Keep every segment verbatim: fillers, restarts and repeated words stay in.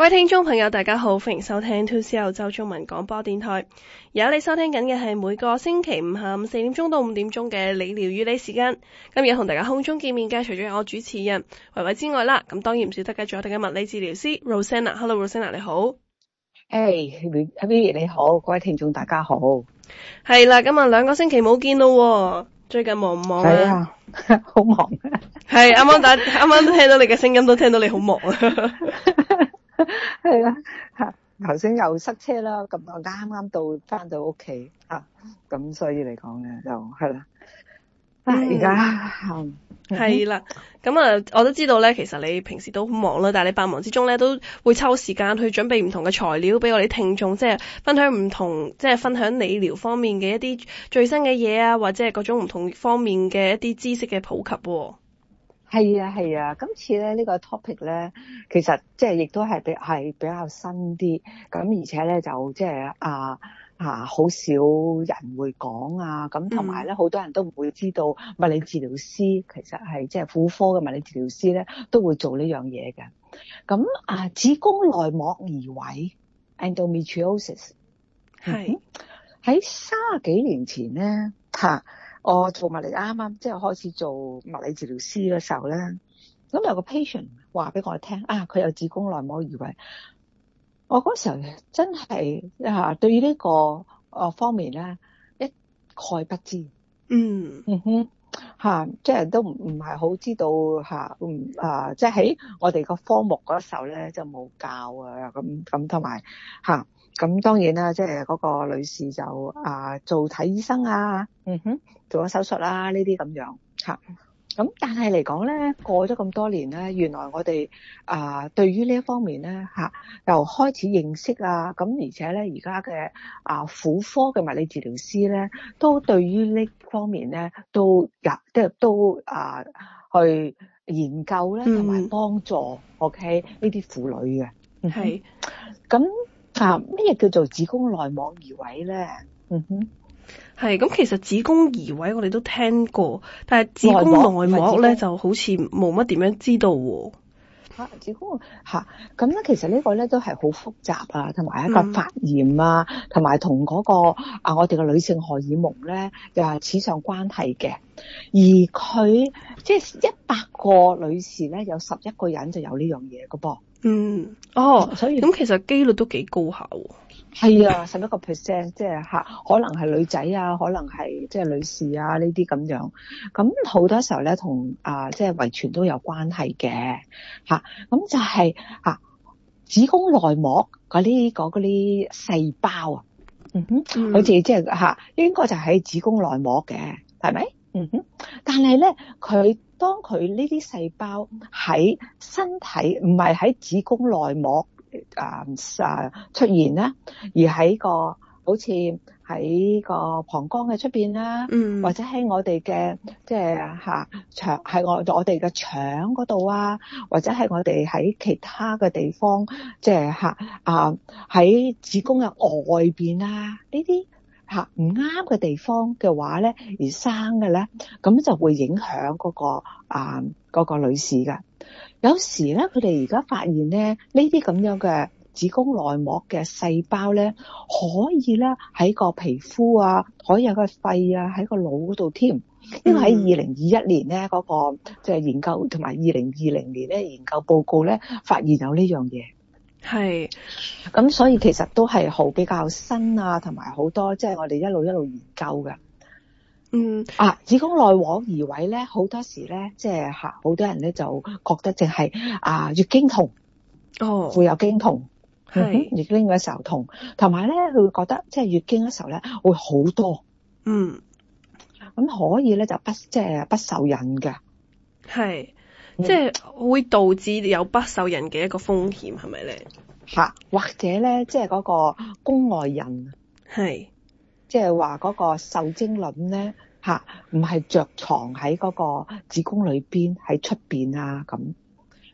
各位聽眾朋友大家好，歡迎收聽 two C 澳洲中文廣播電台。而家你收聽緊嘅係每個星期五下午四點鐘到五點鐘嘅理療與你時間。今日同大家空中見面嘅除咗有我主持人維維之外啦，咁當然唔少得嘅仲有我哋嘅物理治療師 Rosanna。Hello Rosanna 你好。 誒 Happy 你好，各位聽眾大家好。 係啦，今日兩個星期冇見咯，最近忙唔忙啊？ 係啊，好忙啊。 係啱啱打啱啱都聽到你嘅聲音，都聽到你好忙啊。 係啦，吓頭先又塞車啦，咁我啱啱到翻到屋企啊，咁所以嚟講咧就係啦。啊，而家係啦，咁啊，我都知道咧，其實你平時都好忙啦，但係你百忙之中咧都會抽時間去準備唔同嘅材料俾我哋聽眾，即係分享唔同，即係分享理療方面嘅一啲最新嘅嘢啊，或者係各種唔同方面嘅一啲知識嘅普及喎。 係啊係啊，今次咧呢個 topic 咧，其實即係亦都係比係比較新啲，咁而且咧就即係啊啊好少人會講啊，咁同埋咧好多人都唔會知道物理治療師其實係即係婦科嘅物理治療師咧都會做呢樣嘢嘅。咁啊子宮內膜移位 endometriosis 係喺三十幾年前咧嚇。我做物理啱啱即係開始做物理治療師嘅時候咧，咁有個 patient 話俾我聽啊，佢有子宮內膜移位。我嗰時候真係啊，對於呢個啊方面咧一概不知。 嗯嗯哼嚇，即係都唔唔係好知道嚇，嗯啊，即係喺我哋個科目嗰時候咧就冇教啊，咁咁同埋嚇。咁當然啦，即係嗰個女士就啊做睇醫生啊，嗯哼，做咗手術啦呢啲咁樣嚇。咁但係嚟講咧，過咗咁多年咧，原來我哋啊對於呢一方面咧嚇，又開始認識啊。咁而且咧，而家嘅啊婦科嘅物理治療師咧，都對於呢方面咧都入即係都啊去研究咧，同埋幫助、嗯、OK 呢啲婦女嘅係咁。啊，咩叫做子宮內膜移位咧？嗯哼， 係咁，其實子宮移位我哋都聽過，但係子宮內膜咧就好似冇乜點樣知道喎。 嚇，子宮嚇，咁咧其實呢個咧都係好複雜啊，同埋一個發炎啊，同埋同嗰個啊我哋嘅女性荷爾蒙咧又係扯上關係嘅。而佢即係一百個女士咧，有十一個人就有呢樣嘢嘅噃。 嗯，哦，所以咁其實機率都幾高下喎。 係啊，十一個 percent，即係嚇，可能係女仔啊，可能係即係女士啊呢啲咁樣。咁好多時候咧，同啊即係遺傳都有關係嘅嚇。咁就係嚇子宮內膜嗰啲嗰嗰啲細胞啊，嗯哼，嗯好似即係嚇應該就喺子宮內膜嘅，係咪？嗯哼，但係咧佢。當佢呢啲細胞喺身體唔係喺子宮內膜啊啊出現啦，而喺個好似喺個膀胱嘅出邊啦，嗯，或者喺我哋嘅即係嚇腸喺我我哋嘅腸嗰度啊，或者係我哋喺其他嘅地方，即係嚇啊喺子宮嘅外邊啊呢啲。嚇唔啱嘅地方嘅話咧，而生嘅咧，咁就會影響嗰、嗰個啊嗰、嗰個女士㗎。有時咧，佢哋而家發現咧，呢啲咁樣嘅子宮內膜嘅細胞咧，可以咧喺個皮膚啊，可以喺個肺啊，喺個腦嗰度添。因為喺二零二一年咧嗰、嗰個即係、即係、研究，同埋二零二零年咧研究報告咧，發現有呢樣嘢。係，咁所以其實都係好比較新啊，同埋好多即係、就是、我哋一路一路研究嘅。嗯，啊，子宮內膜移位咧，好多時咧，即係吓，好多人咧就覺得淨係啊月經痛，哦，會有經痛，係、嗯、月經嘅時候痛，同埋咧佢會覺得即係月經嘅時候咧會好多，嗯，咁可以咧就不即係、就是、不受孕嘅，係。 即係會導致有不受孕嘅一個風險，係咪咧？ 吓，或者咧，即係嗰個宮外孕，係，即係話嗰個受精卵咧，吓，唔係着床喺嗰個子宮裏邊，喺出邊啊咁。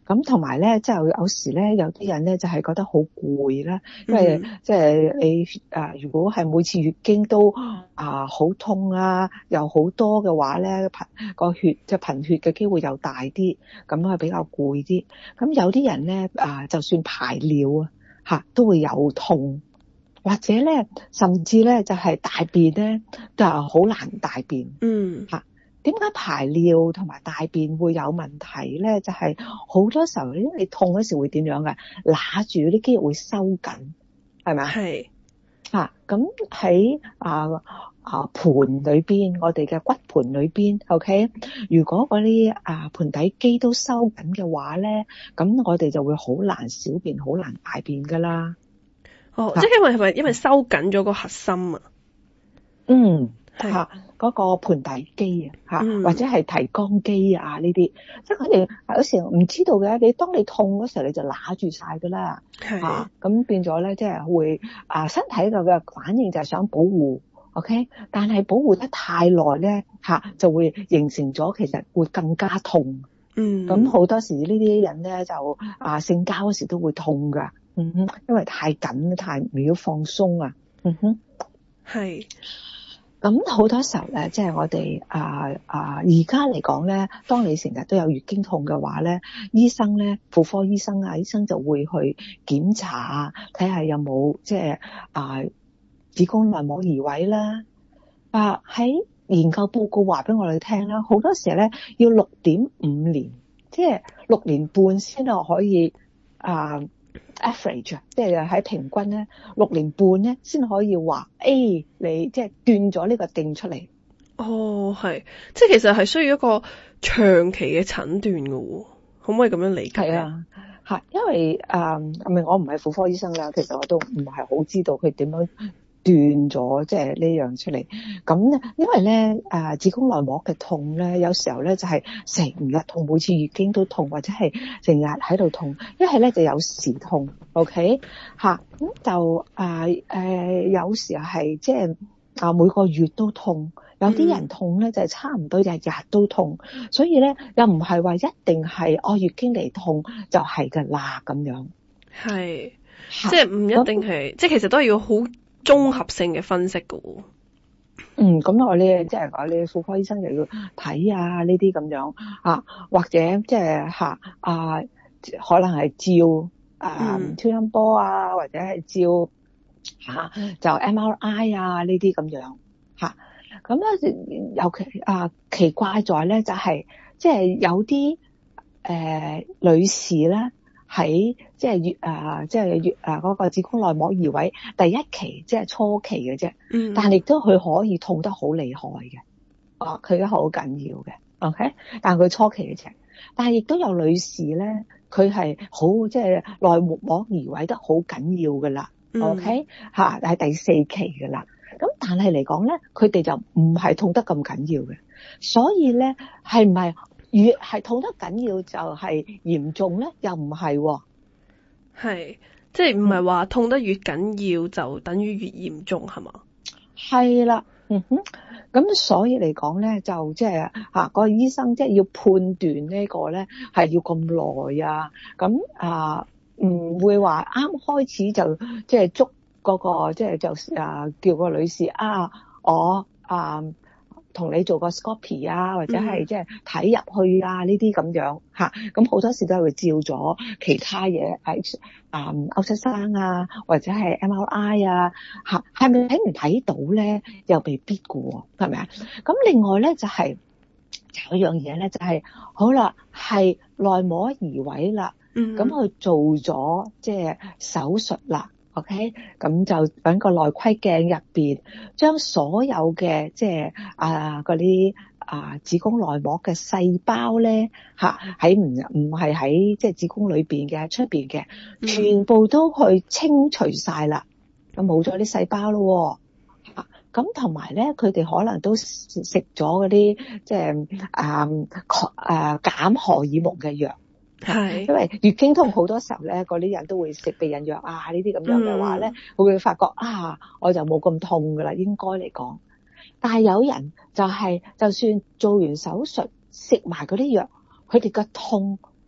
咁同埋咧，即係有時咧，有啲人咧就係覺得好攰啦，因為嗯即係你啊，如果係每次月經都啊好痛啊，又好多嘅話咧，貧個血即係貧血嘅機會又大啲，咁係比較攰啲。咁有啲人咧啊，就算排尿啊嚇都會有痛，或者咧甚至咧就係大便咧就好難大便嗯嚇。點解排尿同埋大便會有問題咧？就係、是、好多時候，因為你痛嗰時會點樣嘅？揦住啲肌肉會收緊，係咪啊？ 係嚇，咁喺啊啊盤裏邊，我哋嘅骨盤裏邊 ，OK。如果嗰啲啊盤底肌都收緊嘅話咧，咁我哋就會好難小便，好難大便噶啦。 哦，即係因為係咪因為收緊咗個核心啊？ 嗯。 係嚇嗰個盤底肌啊，嚇、 嗯或者係提肛肌啊呢啲，即係佢哋有時唔知道嘅。你當你痛嗰時候，你就揦住晒噶啦， 係嚇咁變咗咧，即係會啊身體嘅反應就係想保護 ，OK，但係保護得太耐咧，嚇就會形成咗其實會更加痛。 嗯， 咁好多時呢啲人咧就啊性交嗰時都會痛噶，嗯哼，因為太緊太唔要放鬆啊，嗯哼， 係。 咁好多時候咧，即係我哋啊啊而家嚟講咧，當你成日都有月經痛嘅話咧，醫生咧婦科醫生啊，醫生就會去檢查啊，睇下有冇即係啊子宮內膜移位啦。啊喺研究報告話俾我哋聽啦，好多時咧要六點五年，即係六年半先可以啊。average 即係喺平均咧六年半咧先可以話，誒、哎、你即係斷咗呢個症出嚟。 哦，係，即係其實係需要一個長期嘅診斷㗎喎，可唔可以咁樣理解？ 係啊，係，因為誒，係、呃、咪我唔係婦科醫生啦，其實我都唔係好知道佢點樣斷咗即係呢樣出嚟。咁咧，因為咧誒、呃、子宮內膜嘅痛咧，有時候咧就係成日痛，每次月經都痛，或者係成日喺度痛，一係咧就有時痛 ，OK 吓，咁就誒誒有時候係即係啊每個月都痛，有啲人痛咧就係差唔多日日都痛，所以咧又唔係話一定係哦月經嚟痛就係㗎啦咁樣。 係，即係唔一定係，即係其實都係要好綜合性嘅分析㗎喎。 嗯，咁我咧即係講你婦科醫生又要睇啊呢啲咁樣啊，或者即係嚇啊，可能係照啊超音波啊，或者係照嚇、啊、就 M R I 啊呢啲咁樣嚇。咁、啊、咧尤其啊奇怪在咧就係即係有啲誒、呃、女士咧。喺即係月啊，即係月啊嗰個子宮內膜移位第一期，即係初期嘅啫。 嗯， 但係亦都佢可以痛得好厲害嘅，哦，佢都好緊要嘅。OK，但係佢初期嘅啫。但係亦都有女士咧，佢係好即係內膜移位得好緊要噶啦。OK，吓係第四期噶啦。咁但係嚟講咧，佢哋就唔係痛得咁緊要嘅。所以咧，係唔係？越係痛得緊要就係嚴重咧，又唔係喎。 係，即係唔係話痛得越緊要就等於越嚴重係嘛？ 係啦，嗯哼。咁所以嚟講咧，就即係嚇個醫生即係要判斷呢個咧係要咁耐啊。咁啊唔會話啱開始就即係捉嗰個即係就啊叫個女士啊我啊。同你做個 scopy 啊，或者係即係睇入去啊呢啲咁樣嚇，咁好多時都係會照咗其他嘢喺啊 ultrasound啊，或者係 M R I 啊嚇，係咪睇唔睇到咧？又未必嘅喎，係咪啊？咁另外咧就係、是、有一樣嘢咧，就係、是、好啦，係內膜移位啦，咁佢做咗即係手術啦。OK，咁就揾個內窺鏡入邊，將所有嘅即係啊嗰啲啊子宮內膜嘅細胞咧嚇，喺唔唔係喺即係子宮裏邊嘅出邊嘅，全部都去清除晒啦，咁冇咗啲細胞咯嚇。咁同埋咧，佢哋可能都食咗嗰啲即係啊啊減荷爾蒙嘅藥。係，因為月經痛好多時候咧，嗰啲人都會食避孕藥啊，呢啲咁樣嘅話咧，會會發覺啊，我就冇咁痛噶啦，應該嚟講。但係有人就係、是，就算做完手術食埋嗰啲藥，佢哋個痛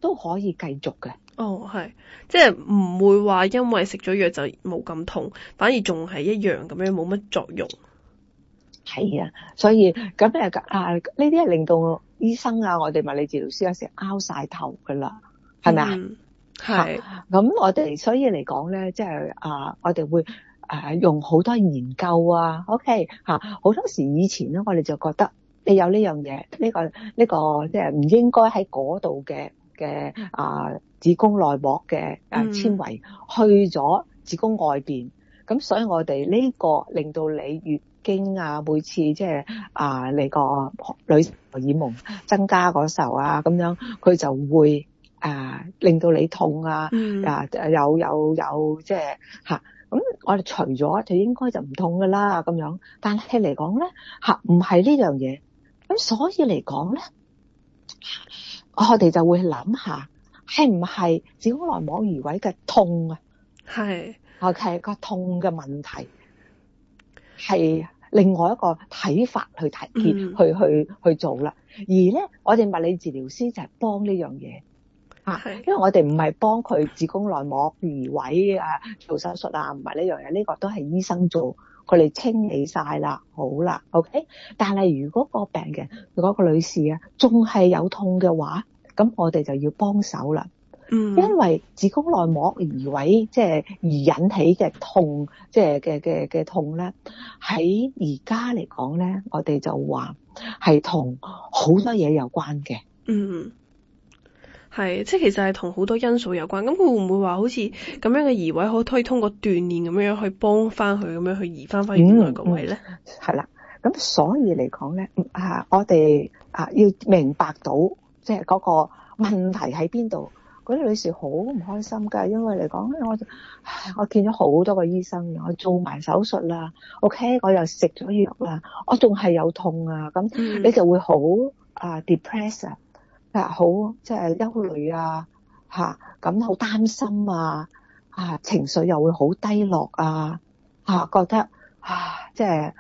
都可以繼續嘅。 哦，係，即係唔會話因為食咗藥就冇咁痛，反而仲係一樣咁樣冇乜作用。 係啊，所以咁誒啊，呢啲係令到醫生啊，我哋物理治療師有時拗晒頭噶啦，係咪啊？ 嗯，係。 咁我哋所以嚟講咧，即係啊，我哋會誒用好多研究啊 ，OK 嚇，好多時以前咧，我哋就覺得你有呢樣嘢，呢個呢個即係唔應該喺嗰度嘅嘅啊子宮內膜嘅誒纖維去咗子宮外邊，咁所以我哋呢個令到你月經啊，每次即係啊你個女荷爾蒙增加嗰時候啊，咁樣佢就會啊令到你痛啊， 嗯、 啊有有有即係嚇，咁我哋除咗就應該就唔痛噶啦咁樣，但係嚟講咧嚇唔係呢樣嘢，咁所以嚟講咧，我哋就會諗下係唔係子宮內膜移位嘅痛啊？係，OK 個痛嘅問題。係另外一個睇法去睇見、嗯、去去去做啦，而咧我哋物理治療師就係幫呢樣嘢啊，因為我哋唔係幫佢子宮內膜移位啊做手術啊，唔係呢樣嘢，呢、呢個都係醫生做，佢哋清理晒啦，好啦 ，OK。但係如果個病人如果個女士啊仲係有痛嘅話，咁我哋就要幫手啦。嗯，因為子宮內膜移位即係而引起嘅痛，即係嘅嘅嘅痛咧，喺而家嚟講咧，我哋就話係同好多嘢有關嘅。嗯， 係，即係其實係同好多因素有關。咁佢會唔會話好似咁樣嘅移位，可可以通過鍛煉咁樣去幫翻佢，咁樣去移翻翻原來個位咧？ 係啦、嗯，咁、嗯、所以嚟講咧，啊，我哋啊要明白到即係嗰個問題喺邊度。嗰啲女士好唔開心㗎，因為嚟講，我我見咗好多個醫生，我做埋手術啦 ，OK， 我又食咗藥啦，我仲係有痛啊，咁你就會好啊 depress 啊，啊好即係憂慮啊，嚇咁好擔心啊，啊情緒又會好低落啊，嚇覺得啊即係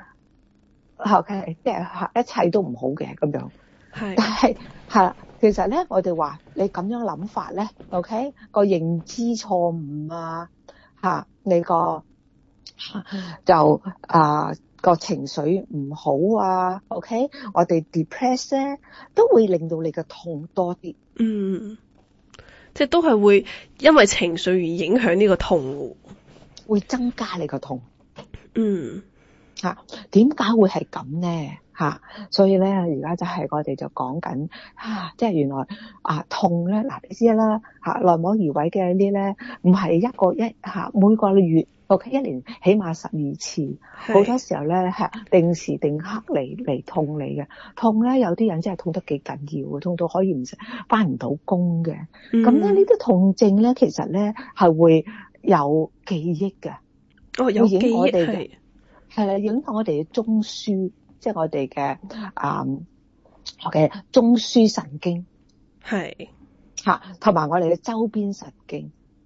OK， 即係一切都唔好嘅咁樣，係，但係係。其實咧，我哋話你咁樣諗法咧 ，OK，個認知錯誤啊，嚇你個就啊個情緒唔好啊 ，OK，我哋 depress 咧都會令到你嘅痛多啲， 嗯，即係都係會因為情緒而影響呢個痛， 會增加你個痛， 嗯， 嚇點解會係咁咧？嚇、啊，所以咧，而家就係我哋就講緊啊，即係原來啊痛咧，嗱、啊、你知啦嚇，內膜移位嘅呢啲咧，唔係一個一嚇、啊、每個月 OK 一年起碼十二次，好多時候咧係定時定刻嚟嚟痛你嘅，痛咧有啲人真係痛得幾緊要嘅，痛到可以唔使返唔到工嘅，咁咧呢啲痛症咧其實咧係會有記憶嘅， 哦有記憶係係啦，影響我哋嘅中樞。即係我哋嘅啊，我嘅中樞神經係嚇，同埋我哋嘅周邊神經。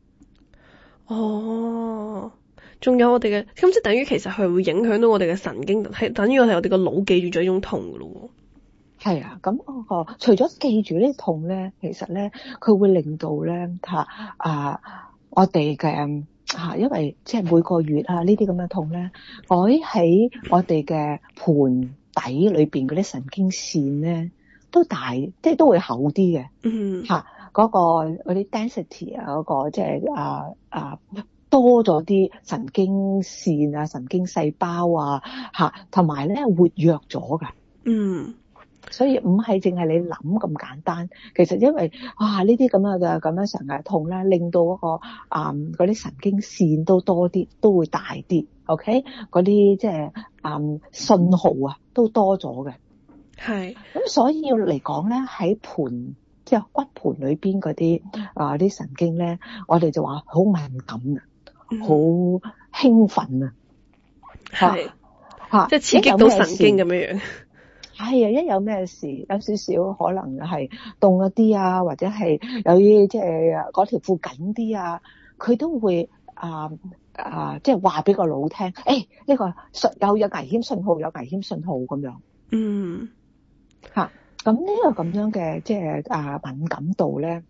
哦，仲有我哋嘅，咁即係等於其實佢會影響到我哋嘅神經，係等於我哋我哋個腦記住咗一種痛噶咯。 係啊，咁嗰個除咗記住呢啲痛咧，其實咧佢會令到咧嚇啊，我哋嘅。嚇，因為即係每個月啊，呢啲咁嘅痛咧，改喺我哋嘅盆底裏邊嗰啲神經線咧，都大，即係都會厚啲嘅。嗯，嚇，嗰個嗰啲 density 啊，嗰個即係啊啊多咗啲神經線啊、神經細胞啊，嚇，同埋咧活躍咗㗎。嗯。所以唔係淨係你諗咁簡單，其實因為啊呢啲咁樣嘅咁樣成日痛咧，令到嗰、嗰個啊嗰啲神經線都多啲，都會大啲 ，OK？嗰啲即係啊信號啊都多咗嘅。係。咁所以嚟講咧，喺盤即係骨盤裏邊嗰啲啊啲神經咧，我哋就話好敏感啊，好、嗯、興奮啊， 係嚇，即係刺激到神經咁樣樣。 係啊，一有咩事，有少少可能係凍一啲啊，或者係有啲即係嗰條褲緊啲啊，佢都會啊啊，即係話俾個腦聽，誒、欸、呢、呢個有有危險信號，有危險信號咁樣。嗯，嚇、啊，咁呢個咁樣嘅即係啊敏感度咧，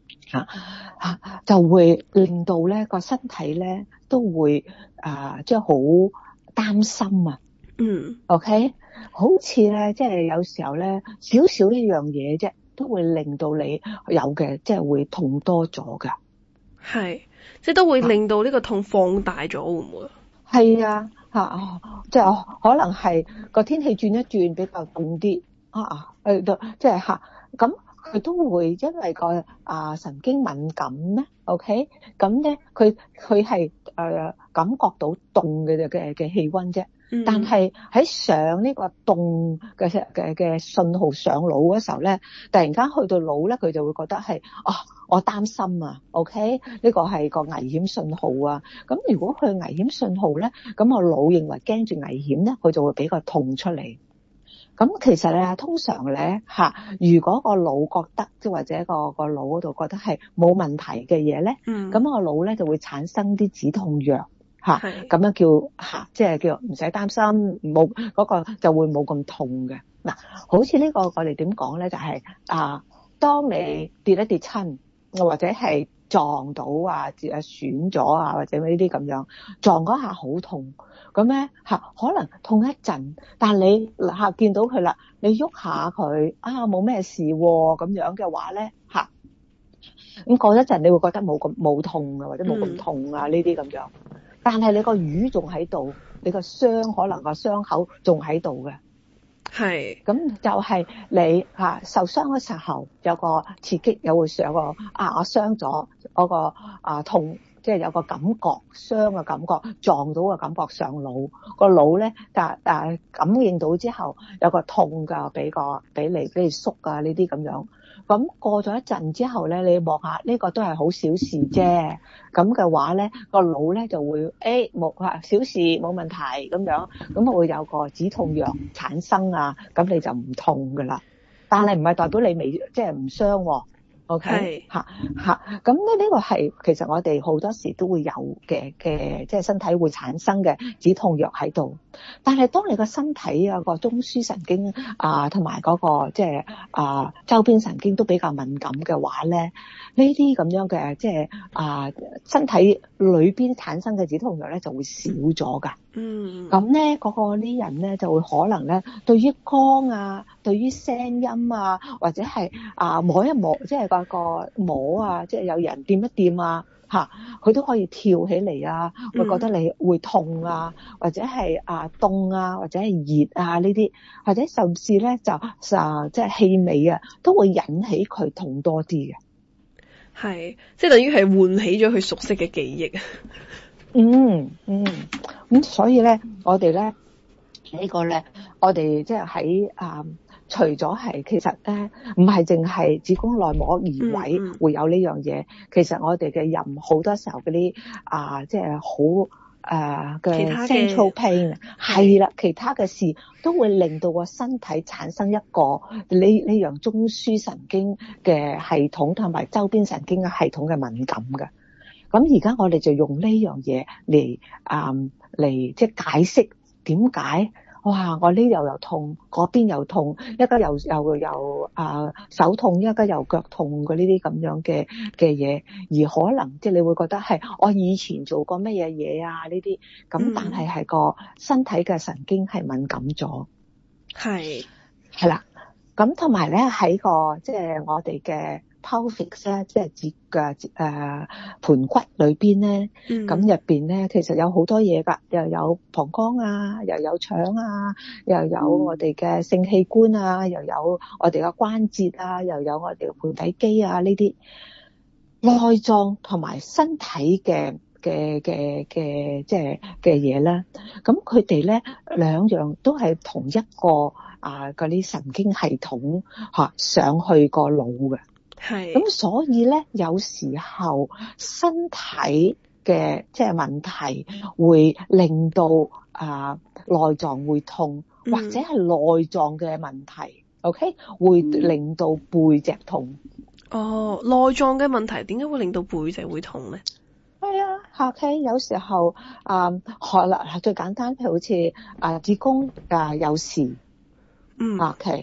嚇嚇就會令到咧個身體咧都會啊，即係好擔心啊。 嗯 OK， 好似咧即係有時候咧少少一樣嘢啫，都會令到你有嘅即係會痛多咗㗎。 係，即係都會令到呢個痛放大咗，會唔會？ 係啊，嚇，即係可能係個天氣轉一轉比較凍啲啊，誒都即係嚇，咁佢都會因為個啊神經敏感咧 ，OK，咁咧佢佢係誒感覺到凍嘅嘅嘅氣温啫。 嗯、 但係喺上呢個凍嘅嘅嘅信號上腦嗰時候咧，突然間去到腦咧，佢就會覺得係啊，我擔心啊 ，OK，呢個係個危險信號啊。咁如果佢危險信號咧，咁我腦認為驚住危險咧，佢就會俾個痛出嚟。咁其實咧，通常咧嚇，如果個腦覺得即係或者個個腦嗰度覺得係冇問題嘅嘢咧，咁、嗯、個腦咧就會產生啲止痛藥。嚇，咁樣叫嚇，即係叫唔使擔心，冇嗰個就會冇咁痛嘅。嗱，好似呢個我哋點講咧，就係啊，當你跌一跌親，或者係撞到啊、跌啊損咗啊，或者呢啲咁樣撞嗰下好痛，咁咧嚇可能痛一陣，但係你嚇見到佢啦，你喐下佢啊冇咩事喎，咁樣嘅話咧嚇，咁過一陣你會覺得冇咁冇痛啊，或者冇咁痛啊呢啲咁樣。但係你個瘀仲喺度，你個傷可能個傷口仲喺度嘅，係咁就係你嚇受傷嘅時候有個刺激，有會上個啊我傷咗嗰個啊痛，即係有個感覺傷嘅感覺撞到嘅感覺上腦，個腦咧但但感應到之後有個痛㗎，俾個俾你俾你縮啊呢啲咁樣。咁過咗一陣之後咧，你望下呢個都係好小事啫。咁嘅話咧，個腦咧就會誒冇啊小事冇問題咁樣，咁會有個止痛藥產生啊，咁你就唔痛噶啦。但係唔係代表你未即係唔傷喎。OK，嚇嚇，咁咧呢個係其實我哋好多時都會有嘅嘅，即係身體會產生嘅止痛藥喺度。但係當你個身體啊個中樞神經啊同埋嗰個即係啊周邊神經都比較敏感嘅話咧，呢啲咁樣嘅即係啊身體裏邊產生嘅止痛藥咧就會少咗㗎。嗯，咁咧嗰個啲人咧就會可能咧對於光啊、對於聲音啊，或者係啊摸一摸，即係嗰個摸啊，即係有人掂一掂啊，嚇佢都可以跳起嚟啊，會覺得你會痛啊，或者係啊凍啊，或者係熱啊呢啲，或者甚至咧就啊即係氣味啊，都會引起佢痛多啲嘅。 係，即係等於係喚起咗佢熟悉嘅記憶。 嗯嗯，咁所以咧，我哋咧呢個咧，我哋即係喺啊，除咗係其實咧，唔係淨係子宮內膜移位會有呢樣嘢，嗯嗯、其實我哋嘅任好多時候嗰啲啊，即係好誒嘅 central pain 係啦，其他嘅事都會令到個身體產生一個呢呢樣中樞神經嘅系統同埋周邊神經嘅系統嘅敏感嘅。咁而家我哋就用呢樣嘢嚟啊嚟即係解釋點解哇我呢又又痛，嗰邊又痛，一家又又又啊手痛，一家又腳痛嘅呢啲咁樣嘅嘅嘢，而可能即係你會覺得係我以前做過乜嘢嘢啊呢啲，咁但係係個身體嘅神經係敏感咗，係係啦，咁同埋咧喺個即係我哋嘅pelvis咧，即係節嘅誒盤骨裏邊咧，咁入邊咧其實有好多嘢㗎，又有膀胱啊，又有腸啊，又有我哋嘅性器官啊，又有我哋嘅關節啊，又有我哋嘅盆底肌啊呢啲內臟同埋身體嘅嘅嘅嘅即係嘅嘢咧，咁佢哋咧兩樣都係同一個啊嗰啲神經系統嚇上去個腦嘅。係，咁所以咧，有時候身體嘅即係問題會令到啊內臟會痛，嗯、或者係內臟嘅問題 ，OK， 會令到背脊痛。 哦，內臟嘅問題點解會令到背脊會痛咧？ 係啊 ，OK， 有時候啊，可能最簡單，譬如好似啊子宮啊有時，嗯 ，OK。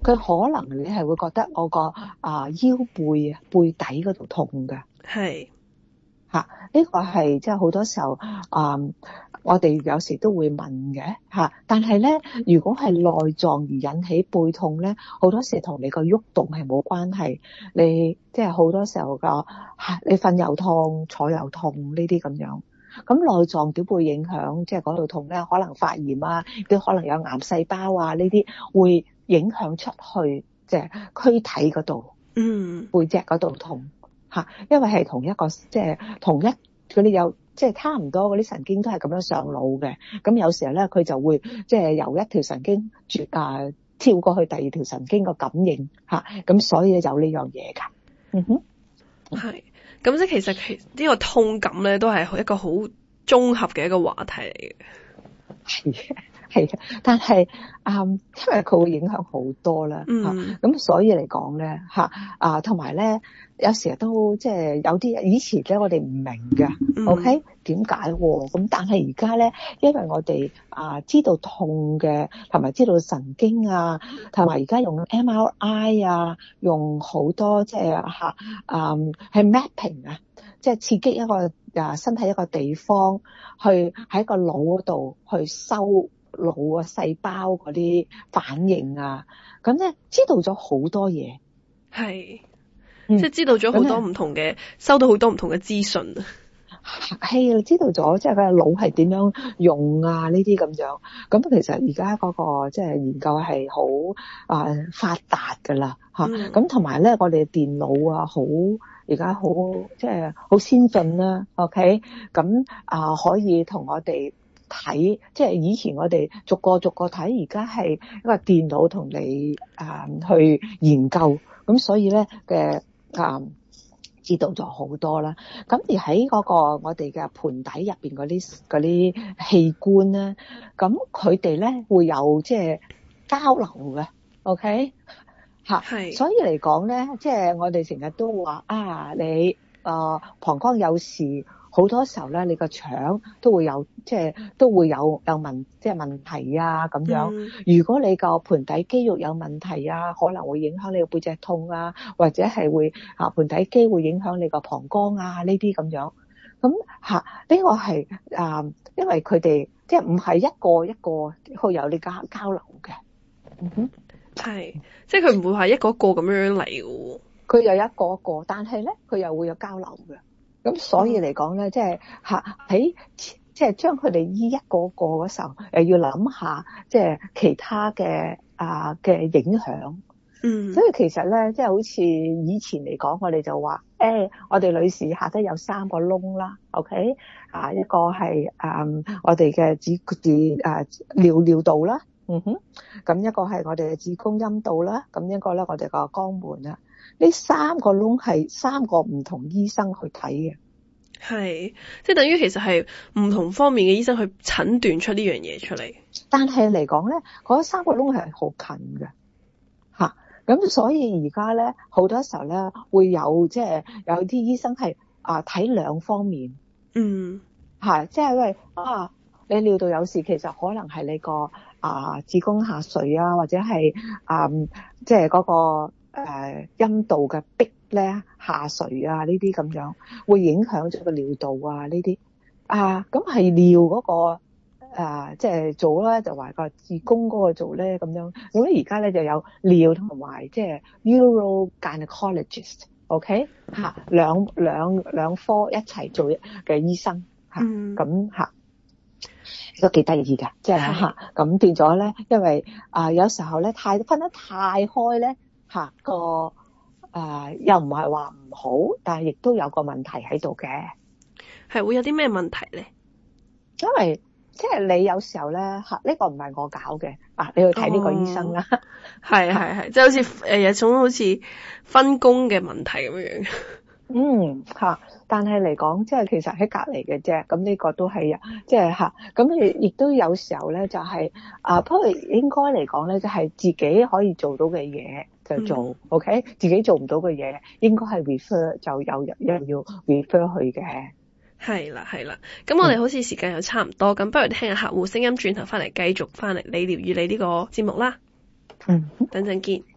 佢可能你係會覺得我個啊腰背啊背底嗰度痛嘅。 係嚇，呢個係即係好多時候啊、嗯，我哋有時都會問嘅嚇。但係咧，如果係內臟而引起背痛咧，好多時同你個喐動係冇關係。你即係好多時候個嚇，你瞓又痛，坐又痛呢啲咁樣。咁內臟點會影響即係嗰度痛咧？可能發炎啊，都可能有癌細胞啊，呢啲會影響出去即係軀體嗰度， 嗯， 背脊嗰度痛。嚇，因為係同一個即係同一嗰啲有即係差唔多嗰啲神經都係咁樣上腦嘅，咁有時候咧佢就會即係由一條神經轉啊跳過去第二條神經個感應嚇，咁所以有呢樣嘢㗎。嗯哼， 係，咁即係其實其呢個痛感咧都係一個好綜合嘅一個話題嚟嘅。 係係嘅，但係啊、嗯，因為佢會影響好多啦嚇，咁、 嗯、 所以嚟講咧嚇啊，同埋咧有時都即係有啲以前咧我哋唔明嘅、嗯、，OK 點解喎？咁但係而家咧，因為我哋啊知道痛嘅，同埋知道神經啊，同埋而家用 M R I 啊，用好多即係嚇啊係 mapping 啊，即係刺激一個啊身體一個地方，去喺個腦嗰度去收腦啊細胞嗰啲反應啊，咁咧知道咗好多嘢， 係、 嗯， 即係知道咗好多唔同嘅，收到好多唔同嘅資訊啊。 係知道咗，即係佢個腦係點樣用啊呢啲咁樣。咁其實而家嗰個即係研究係好啊發達噶啦嚇。咁同埋咧，我哋電腦啊好而家好即係好先進啦。OK，咁啊可以同我哋睇，即係以前我哋逐個逐個睇，而家係一個電腦同你啊去研究。咁所以咧嘅啊。知道咗好多啦，咁而喺嗰個我哋嘅盤底入邊嗰啲嗰啲器官咧，咁佢哋咧會有即係交流嘅 ，OK 嚇， 係， 所以嚟講咧，即係我哋成日都話啊，你啊膀胱有事。好多時候咧，你個腸都會有，即係都會有有問，即係問題啊咁樣。嗯、如果你個盆底肌肉有問題啊，可能會影響你個背脊痛啊，或者係會啊盆底肌會影響你個膀胱啊呢啲咁樣。咁嚇呢個係啊，因為佢哋即係唔係一個一個去有你交交流嘅。嗯哼，係， 即係佢唔會係一個一個咁樣嚟嘅。 佢又一個一個，但係咧佢又會有交流嘅。咁所以嚟講咧，即係嚇喺即係將佢哋醫一個個嗰時候，誒要諗下即係其他嘅啊嘅影響。嗯，所以其實咧，即係好似以前嚟講，我哋就話誒、欸，我哋女士下低有三個窿啦 ，OK 啊，一個係啊、嗯、我哋嘅子子啊尿尿道啦，嗯哼，咁一個係我哋嘅子宮陰道啦，咁一個咧我哋個肛門啦。呢三個窿係三個唔同醫生去睇嘅， 係即係等於其實係唔同方面嘅醫生去診斷出呢樣嘢出嚟。 但係嚟講咧，嗰三個窿係好近嘅，吓咁所以而家咧好多時候咧會有即係有啲醫生係啊睇兩方面，嗯，係即係喂啊你尿道有事，其實可能係你個啊子宮下垂啊，或者係啊即係嗰個。誒陰道嘅壁咧下垂啊，呢啲咁樣會影響咗個尿道啊，呢啲啊咁係尿嗰個誒即係做咧，就話個子宮嗰個做咧咁樣。咁而家咧就有尿同埋即係 urogynecologist，OK 嚇兩兩兩科一齊做嘅醫生嚇，咁嚇都幾得意㗎，即係嚇咁變咗咧，因為啊有時候咧太分得太開咧。嚇個誒、呃、又唔係話唔好，但係亦都有個問題喺度嘅。 係會有啲咩問題咧？ 因為即係你有時候咧嚇，呢、呢個唔係我搞嘅啊，你去睇呢個醫生啦。 係係係，即係好似誒有種好似分工嘅問題咁樣。 嗯嚇，但係嚟講即係其實喺隔離嘅啫，咁呢個都係即係嚇，咁亦亦都有時候咧就係、是、啊，不過應該嚟講咧就係自己可以做到嘅嘢。就做、嗯、OK，自己做唔到嘅嘢，應該係 refer 就有人有人要 refer 去嘅。 係啦係啦，咁我哋好似時間又差唔多，咁、嗯、不如聽下客戶聲音，轉頭翻嚟繼續翻嚟理療與你呢個節目啦。 嗯， 等陣見。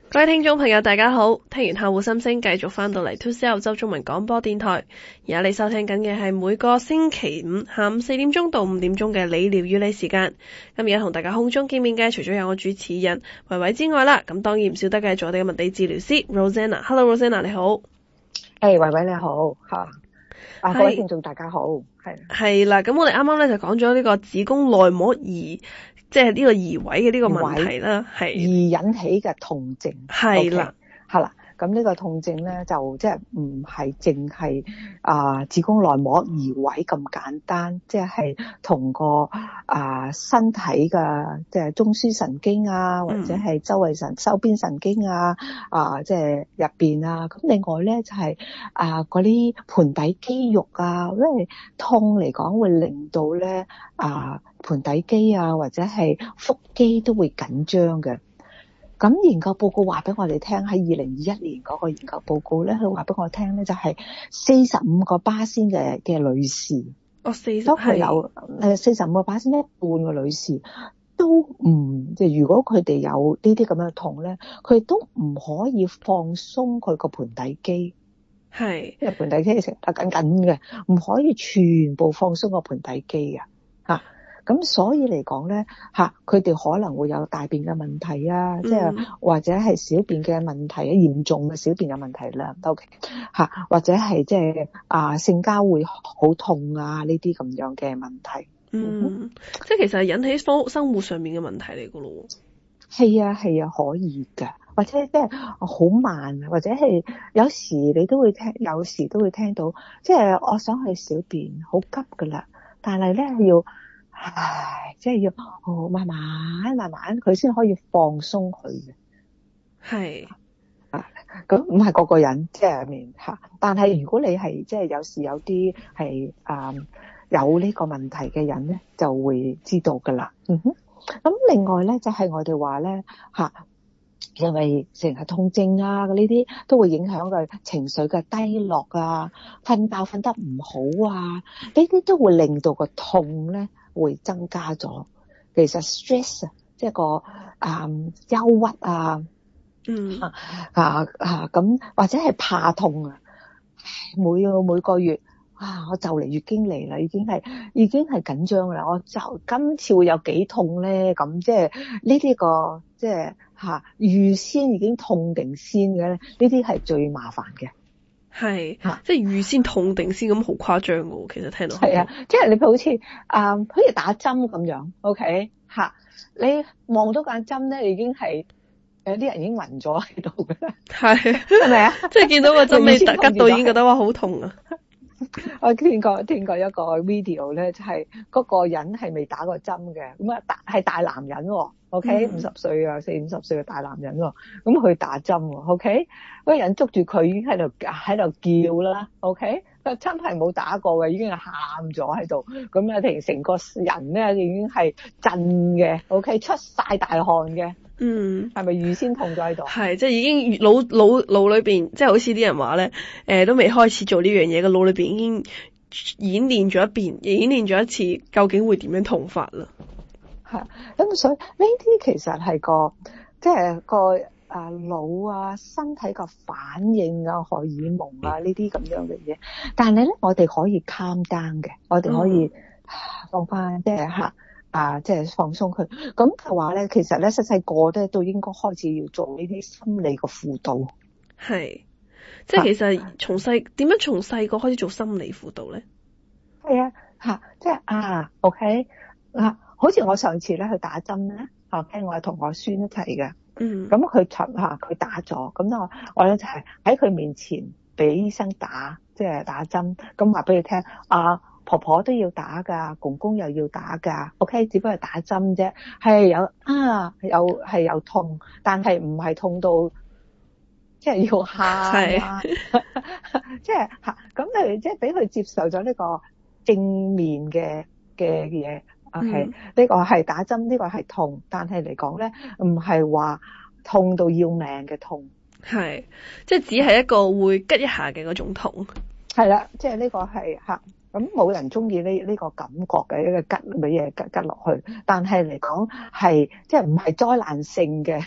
各位聽眾朋友大家好，聽完客戶心聲繼續翻到嚟 two C 澳洲中文廣播電台，而家你收聽緊嘅係每個星期五下午四點鐘到五點鐘嘅理療與你時間。咁而家同大家空中見面嘅除咗有我主持人維維之外啦，咁當然唔少得嘅係我哋嘅物理治療師 Rosanna。Hello Rosanna 你好。 誒維維你好嚇，啊各位聽眾大家好，係係啦，咁我哋啱啱咧就講咗呢個子宮內膜移，即係呢個移位嘅呢個問題啦，係而引起嘅痛症， 係啦， 係啦。咁呢個痛症咧就即係唔係淨係啊子宮內膜移位咁簡單，即係同個啊身體嘅即係中樞神經啊，或者係周圍神周邊神經啊啊即係入邊啊。咁另外咧就係啊嗰啲盆底肌肉啊，因為痛嚟講會令到咧啊盆底肌啊或者係腹肌都會緊張嘅。咁研究報告話俾我哋聽，喺二零二一年嗰個研究報告咧，佢話俾我聽咧，就係四十五個巴仙嘅嘅女士， 哦四十都係有誒四十五個巴仙，一半嘅女士都唔即係如果佢哋有呢啲咁樣嘅痛咧，佢都唔可以放鬆佢個盆底肌， 係因為盆底肌係成得緊緊嘅，唔可以全部放鬆個盆底肌啊嚇。咁所以嚟講咧，嚇佢哋可能會有大便嘅問題啊，即係、嗯、或者係小便嘅問題啊，嚴重嘅小便嘅問題啦，OK 嚇，或者係即係啊性交會好痛啊呢啲咁樣嘅問題。 嗯，嗯即係其實係引起生生活上面嘅問題嚟噶咯。 係啊係啊，可以㗎，或者即係好慢，或者係有時你都會聽，有時都會聽到，即係我想去小便好急㗎啦，但係咧要。唉，即係要哦，慢慢慢慢佢先可以放鬆佢嘅。係啊，咁唔係個個人即係面吓，但係如果你係即係有時有啲係啊有呢個問題嘅人咧，就會知道噶啦。嗯哼，咁另外咧就係、是、我哋話咧吓，因為成日痛症啊，呢啲都會影響佢情緒嘅低落啊，瞓覺瞓得唔好啊，呢啲都會令到個痛咧。會增加咗，其實 stress 啊，即係個啊憂鬱啊，嗯啊啊啊咁，或者係怕痛啊，每個每個月啊，我就嚟月經嚟啦，已經係已經係緊張啦，我就今次會有幾痛咧？咁即係呢啲個即係吓預先已經痛定先嘅咧，呢啲係最麻煩嘅。 係，即係預先痛定先咁，好誇張嘅喎。其實聽到係啊，即係你好似啊、呃，好似打針咁樣，OK 吓，你望到間針咧，已經係有啲人已經暈咗喺度嘅，係係咪啊？ 即係見到個針尾吉到已經覺得話好痛啊！ 我見過聽過一個 video 咧，就係、是、嗰個人係未打過針嘅，咁啊大係大男人喎 ，OK 五十歲啊，四五十歲嘅大男人喎，咁去打針喎 ，OK 嗰個人捉住佢已經喺度喺度叫啦 ，OK 佢真係冇打過嘅，已經係喊咗喺度，咁啊成成個人咧已經係震嘅 ，OK 出晒大汗嘅。嗯，係咪預先痛咗喺度？ 係，即係已經腦腦腦裏邊，即係好似啲人話咧，誒、呃，都未開始做呢樣嘢，個腦裏邊已經演練咗一遍，演練咗一次，究竟會點樣痛法啦？ 係，咁所以呢啲其實係個，即係個啊腦啊身體個反應啊荷爾蒙啊呢啲咁樣嘅嘢，但係咧我哋可以 calm down 嘅，我哋可以放翻即係吓。啊，即係放鬆佢，咁嘅話咧，其實咧細細個咧都應該開始要做呢啲心理嘅輔導。 係，即係其實從細點樣從細個開始做心理輔導咧？ 係啊，吓，即係啊 ，OK 啊，好似我上次咧去打針咧，OK，我係同我孫一齊嘅，嗯，咁佢尋下佢打咗，咁我我咧就係喺佢面前俾醫生打，即係打針，咁話俾佢聽啊。婆婆都要打噶，公公又要打噶 ，OK， 只不過係打針啫，係有啊，有係有痛，但係唔係痛到即係要喊啊，即係吓，咁你即係俾佢接受咗呢個正面嘅嘅嘢 ，OK，呢、嗯、個係打針，呢、這個係痛，但係嚟講咧，唔係話痛到要命嘅痛， 係，即係只係一個會吉一下嘅嗰種痛， 係啦，即係呢個係吓。咁冇人中意呢呢個感覺嘅一個吉嘅嘢吉吉落去，但係嚟講係即係唔係災難性嘅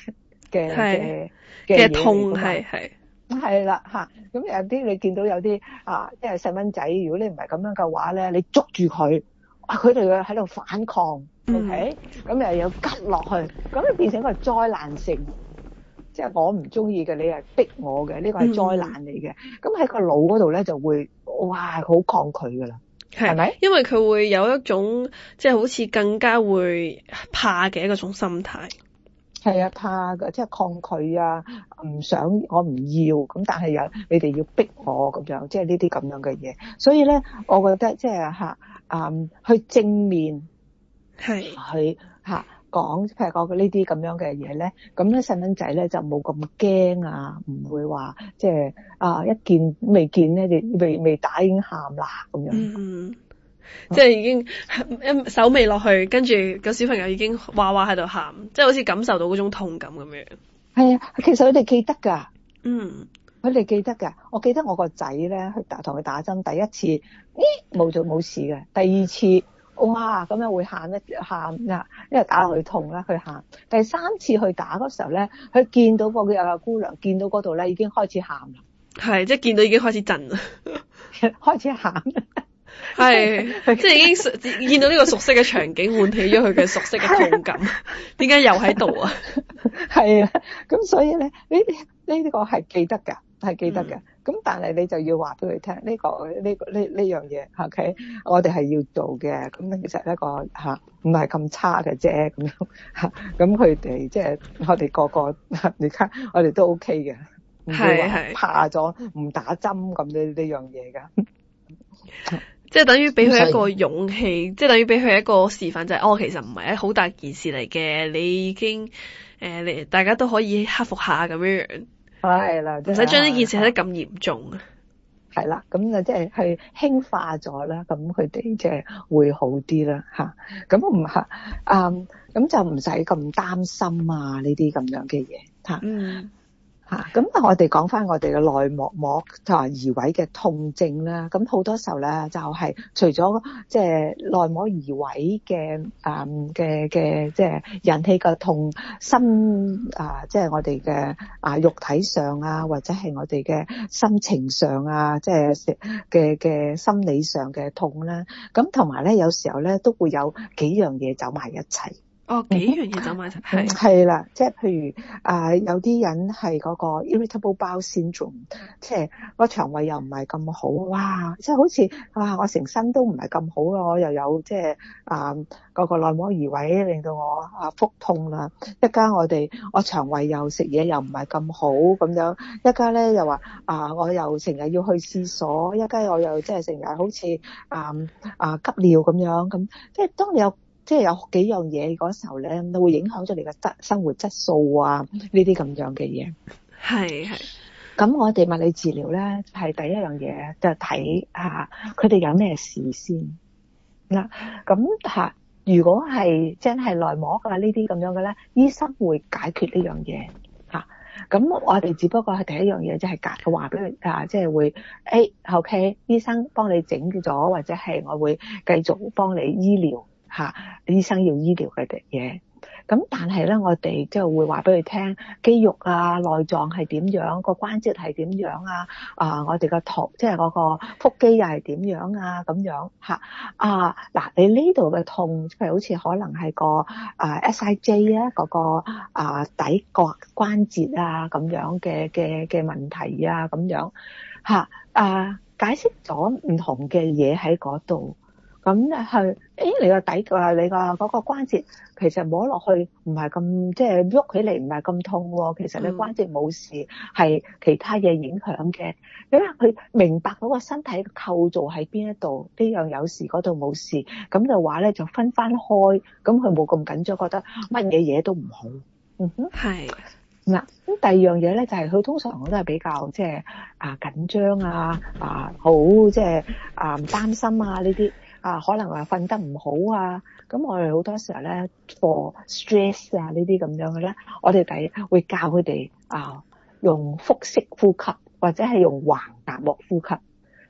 嘅嘅嘅痛係係係啦嚇。咁有啲你見到有啲啊，即係細蚊仔，如果你唔係咁樣嘅話咧，你捉住佢，啊佢哋喺度反抗、嗯、，OK， 咁又有吉落去，咁就變成一個災難性。即係我唔中意嘅，你係逼我嘅，呢個係災難嚟嘅。咁喺個腦嗰度咧就會，哇，好抗拒噶啦，係咪？ 因為佢會有一種即係好似更加會怕嘅一個種心態。 係啊，怕嘅，即係抗拒啊，唔想我唔要，咁但係又你哋要逼我咁樣，即係呢啲咁樣嘅嘢。所以咧，我覺得即係吓，嗯，去正面係去吓。講譬如講呢啲咁樣嘅嘢咧，咁咧細蚊仔咧就冇咁驚啊，唔會話即係啊一見未見咧，你未未打已經喊啦咁樣。 嗯，即係已經一手未落去，跟住個小朋友已經哇哇喺度喊，即係好似感受到嗰種痛感咁樣。 係啊，其實佢哋記得㗎。 嗯，佢哋記得㗎。我記得我個仔咧去打同佢打針，第一次咦冇做冇事嘅，第二次。哇！咁樣會喊一喊啊，因為打落去痛啦，佢喊。第三次去打嗰時候咧，佢見到個有個姑娘，見到嗰度咧已經開始喊啦。 係，即係見到已經開始震啦， 開始喊。 係，即係已經見到呢個熟悉嘅場景，喚起咗佢嘅熟悉嘅痛感。點解又喺度啊？ 係啊，咁所以咧，呢啲呢啲個係記得㗎。係記得嘅，咁、嗯、但係你就要話俾佢聽呢個呢個呢呢樣嘢 ，OK， 我哋係要做嘅。咁其實一個嚇唔係咁差嘅啫，咁樣嚇。咁佢哋即係我哋個個，你睇我哋都 OK 嘅，唔會話怕咗唔打針咁呢呢樣嘢㗎。 即係等於俾佢一個勇氣，即係等於俾佢一個示範，就係、是、哦，其實唔係好大件事嚟嘅，你已經誒，你、呃、大家都可以克服下咁樣樣。 係啦， 唔使將呢件事睇得咁嚴重啊。 係啦，咁啊即係去輕化咗啦，咁佢哋即係會好啲啦吓。咁唔係，嗯，咁就唔使咁擔心啊呢啲咁樣嘅嘢吓。嗯。吓，咁我哋講翻我哋嘅內膜膜同埋移位嘅痛症啦。咁好多時候咧，就係除咗即係內膜移位嘅誒嘅嘅即係引起嘅痛，心啊即係我哋嘅啊肉體上啊，或者係我哋嘅心情上啊，即係嘅嘅心理上嘅痛啦。咁同埋咧，有時候咧都會有幾樣嘢走埋一齊。 哦，幾樣嘢走埋一齊，係係啦，即係譬如啊、呃，有啲人係嗰個 irritable bowel syndrome，即係個腸胃又唔係咁好，哇！即係好似哇，我成身都唔係咁好啊，我又有即係啊嗰個內膜移位，令到我啊腹痛啦。一家我哋我腸胃又食嘢又唔係咁好咁樣，一家咧又話啊，我又成日要去廁所，一家我又即係成日好似啊啊急尿咁樣咁，即係當你有。即係有幾樣嘢嗰時候咧，都會影響咗你嘅質生活質素啊，呢啲咁樣嘅嘢。係係。咁我哋物理治療咧，係第一樣嘢就睇下佢哋有咩事先。嗱，咁嚇，如果係真係內膜啊呢啲咁樣嘅咧，醫生會解決呢樣嘢嚇。咁我哋只不過係第一樣嘢，就係解話俾佢啊，即係會誒 OK，醫生幫你整咗，或者係我會繼續幫你醫療。吓，醫生要醫療嘅嘢，咁但係咧，我哋即係會話俾佢聽，肌肉啊、內臟係點樣，個關節係點樣啊，啊，我哋個頭即係嗰個腹肌又係點樣啊，咁樣吓啊，嗱，你呢度嘅痛，即係好似可能係個啊 S I J 啊，嗰個啊底角關節啊咁樣嘅嘅嘅問題啊，咁樣吓啊，解釋咗唔同嘅嘢喺嗰度。咁咧係，誒你個底啊，你個嗰個關節其實摸落去唔係咁，即係喐起嚟唔係咁痛喎。其實你關節冇事，係、嗯、其他嘢影響嘅。因為佢明白嗰個身體嘅構造喺邊一度，呢樣有事嗰度冇事，咁就話咧就分翻開，咁佢冇咁緊張，覺得乜嘢嘢都唔好。嗯哼，係。嗱，咁第二樣嘢咧就係佢通常我都係比較即係啊緊張啊啊好即係啊擔心啊呢啲。啊，可能話瞓得唔好啊，咁我哋好多時候咧 for stress 啊呢啲咁樣嘅咧，我哋第會教佢哋啊用腹式呼吸，或者係用橫膈膜呼吸。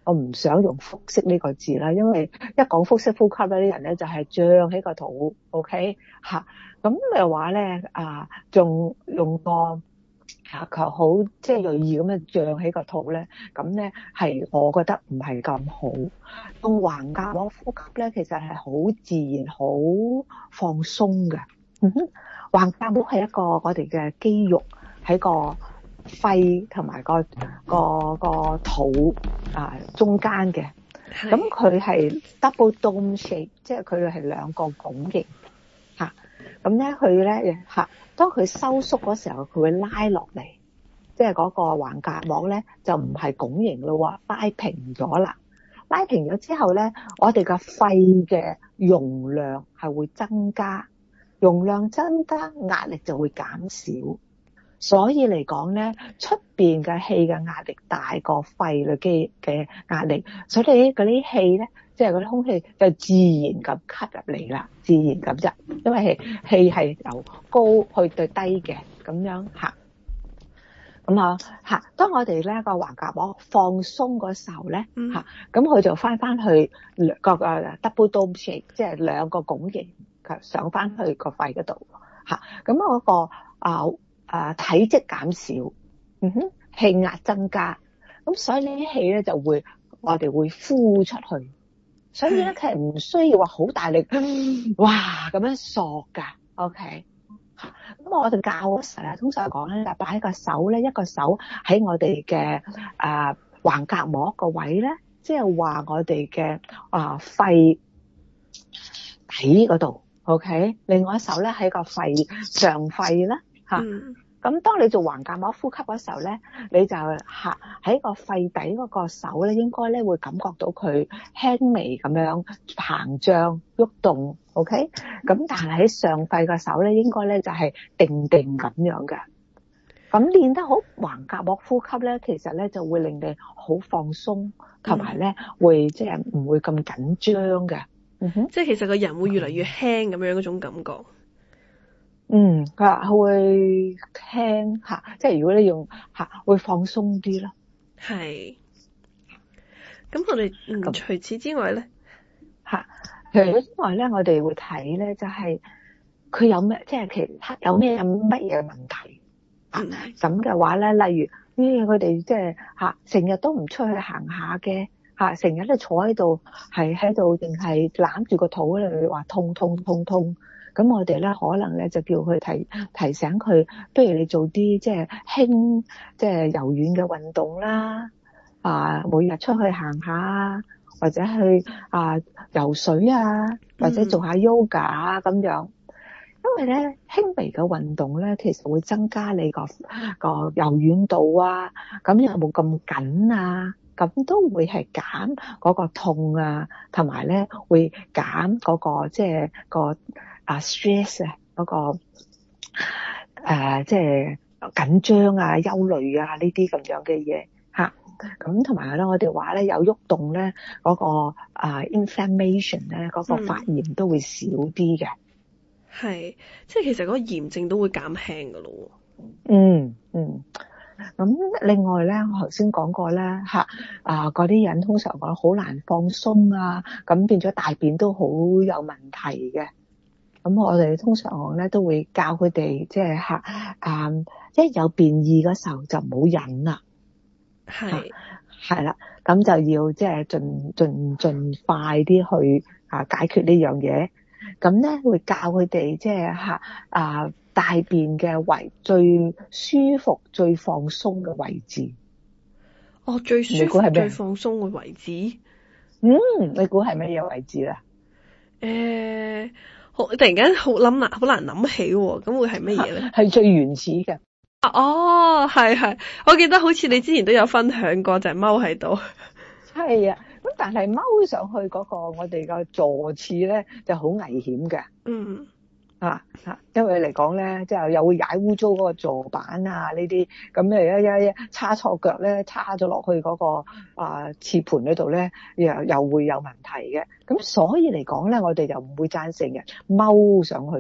我唔想用腹式呢個字啦，因為一講腹式呼吸咧，啲人咧就係脹起個肚 ，OK 吓，咁嘅話咧啊，仲用個下球好即係銳意咁樣脹起個肚咧，咁咧係我覺得唔係咁好。用橫膈膜呼吸咧，其實係好自然、好放鬆嘅。嗯哼，橫膈膜係一個我哋嘅肌肉喺個肺同埋個個個肚啊中間嘅。咁佢係 double dome shape， 即係佢係兩個拱形嚇。咁咧佢咧嚇，當佢收縮嗰時候，佢會拉落嚟，即係嗰個橫膈膜咧就唔係拱形咯喎，拉平咗啦。拉平咗之後咧，我哋個肺嘅容量係會增加，容量增加，壓力就會減少。所以嚟講咧，出邊嘅氣嘅壓力大過肺裏嘅嘅壓力，所以嗰啲氣咧，即係嗰啲空氣就自然咁吸入嚟啦，自然咁啫。因為氣氣係由高去到低嘅咁樣嚇。咁啊嚇，當我哋咧個橫膈膜放鬆嗰時候咧嚇，咁佢就翻翻去個個 double dome shape， 即係兩個拱形上翻去個肺嗰度嚇。咁嗰個啊啊體積減少，嗯哼，氣壓增加，咁所以呢啲氣咧就會我哋會呼出去。所以咧其實唔需要話好大力，哇咁樣索㗎 ，OK。咁我哋教嗰時咧，通常講咧就擺個手咧，一個手喺我哋嘅啊橫膈膜個位咧，即係話我哋嘅啊肺底嗰度 ，OK。另外一手咧喺個肺上肺啦，嚇。咁當你做橫膈膜呼吸嗰時候咧，你就嚇喺個肺底嗰個手咧，應該咧會感覺到佢輕微咁樣膨脹喐動 ，OK。咁但係喺上肺個手咧，應該咧就係定定咁樣嘅。咁練得好橫膈膜呼吸咧，其實咧就會令你好放鬆，同埋咧會即係唔會咁緊張嘅。嗯哼， 即係其實個人會越嚟越輕咁樣嗰種感覺。 嗯，佢話會輕嚇，即係如果你用嚇會放鬆啲咯。係。 咁我哋嗯除此之外咧嚇，除咗之外咧，我哋會睇咧就係佢有咩，即係其他有咩乜嘢問題。嗯。咁嘅話咧，例如呢，佢哋即係嚇成日都唔出去行下嘅嚇，成日都坐喺度，係喺度定係攬住個肚咧，話痛痛痛痛。咁我哋咧可能咧就叫佢提提醒佢，不如你做啲即係輕即係柔軟嘅運動啦，啊每日出去行下，或者去啊游水啊，或者做下 yoga 啊咁樣。因為咧輕微嘅運動咧，其實會增加你個個柔軟度啊，咁又冇咁緊啊，咁都會係減嗰個痛啊，同埋咧會減嗰個即係個。啊 stress 啊嗰個誒即係緊張啊、憂慮啊呢啲咁樣嘅嘢嚇，咁同埋咧我哋話咧有喐動咧嗰個啊 inflammation 咧嗰個發炎都會少啲嘅。 係、嗯，即係其實嗰個炎症都會減輕噶咯。 嗯嗯，咁另外咧，我頭先講過咧嚇啊嗰啲人通常講好難放鬆啊，咁變咗大便都好有問題嘅。咁我哋通常咧都會教佢哋即係嚇，啊一有便意嗰時候就唔好忍啦，係係啦，咁就要即係盡盡盡快啲去啊解決呢樣嘢。咁咧會教佢哋即係嚇啊大便嘅位最舒服、最放鬆嘅位置。 哦，最舒服、最放鬆嘅位置。 嗯，你估係乜嘢位置咧？ 誒。好，突然間好諗難，好難諗起喎。咁會係乜嘢咧？ 係最原始嘅。 啊，哦，係係，我記得好似你之前都有分享過，就係踎喺度。係啊，咁但係踎上去嗰個我哋個坐廁咧就好危險嘅。 嗯。 啊啊，因為嚟講咧，即係又會踩污糟嗰個坐板啊呢啲，咁咧一一叉錯腳咧，叉咗落去嗰個啊廁盤嗰度咧，又又會有問題嘅。咁所以嚟講咧，我哋就唔會贊成嘅踎上去嘅。